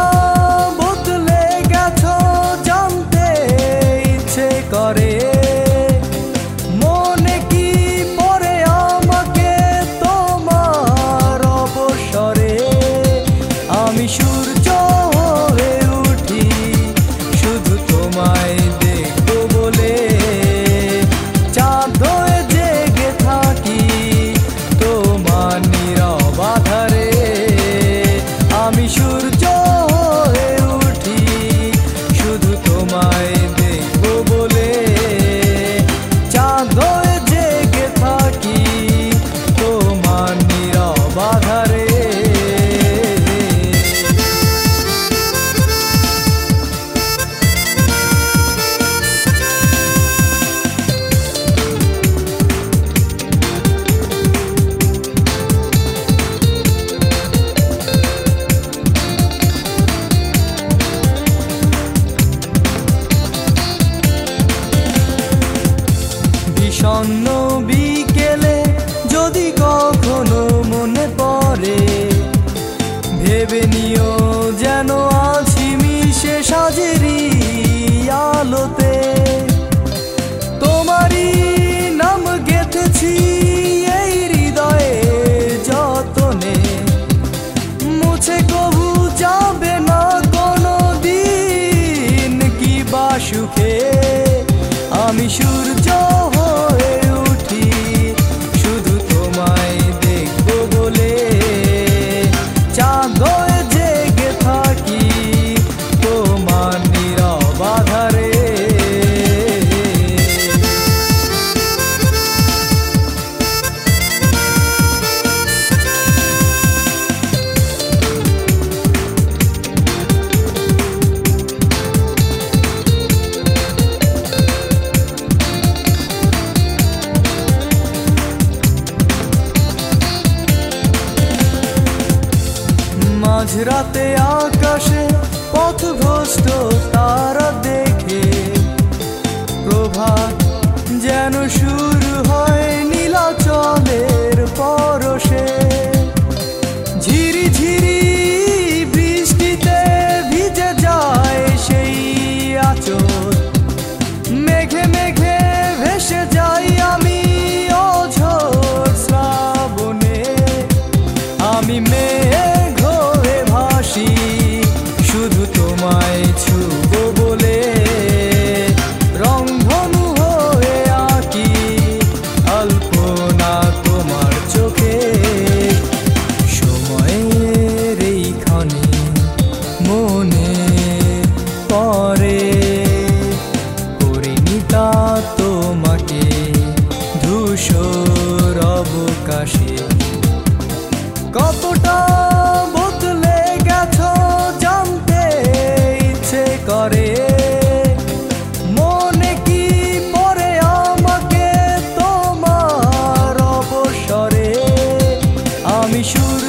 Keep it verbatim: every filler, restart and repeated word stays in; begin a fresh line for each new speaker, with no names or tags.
বদলে গেছো জানতে ইচ্ছে করে। মনে কি পড়ে আমাকে তোমার অবসরে? আমি সূর্য হয়ে উঠি শুধু তোমায় দেখবো বলে, চাঁদ হয়ে জেগে থাকি তোমার নীরব আধারে। আমি সূর্য হয়ে উঠি শুধু তোমায় দেখবো বলে, চাঁদ হয়ে জেগে থাকি তোমার নীরব আধারে। বিষণ্ণ বিকেলে যদি কখনো মনে পড়ে, ভেবে নিও যেন আছি মিশে সাজেরি আলোতে। তোমারই নাম গেঁথেছি এই হৃদয়ে যতনে, মুছে কবু যাবে না কোনো দিন কি বা সুখে। আমি সূর্য হয়ে উঠি শুধু তোমায় দেখবো বলে, চাঁদ হয়ে জেগে থাকি তোমার নীরব আধারে। মাঝরাতে আকাশে পথভ্রষ্ট তারা দেখে, প্রভাত যেন শুরু হয় নীলাচলের পরশে। ঝিরি ঝিরি বৃষ্টিতে ভিজে যায় সেই আঁচল, মেঘে মেঘে ভেসে যাই আমি অঝোর শ্রাবণে। আমি মেঘ হয়ে ভাসি শুধু তোমায় ছুবো বলে, রংধনু হয়ে আঁকি আলপনা তোমার চোখে। সময়ের এইখানে মনে পড়ে পরিণীতা তোমাকে ধূসর অবকাশে। কতটা বদলে গেছো জানতে ইচ্ছে করে। মনে কি পড়ে আমাকে তোমার অবসরে? আমি সুর